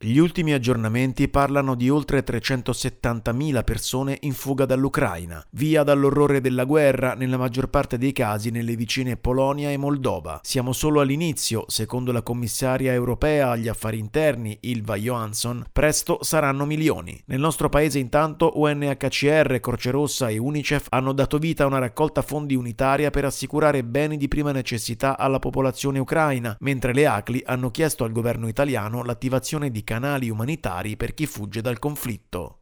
Gli ultimi aggiornamenti parlano di oltre 370.000 persone in fuga dall'Ucraina, via dall'orrore della guerra, nella maggior parte dei casi nelle vicine Polonia e Moldova. Siamo solo all'inizio, secondo la commissaria europea agli affari interni Ylva Johansson, presto saranno milioni. Nel nostro paese intanto UNHCR, Croce Rossa e UNICEF hanno dato vita a una raccolta fondi unitaria per assicurare beni di prima necessità alla popolazione ucraina, mentre le ACLI hanno chiesto al governo italiano l'attivazione di canali umanitari per chi fugge dal conflitto.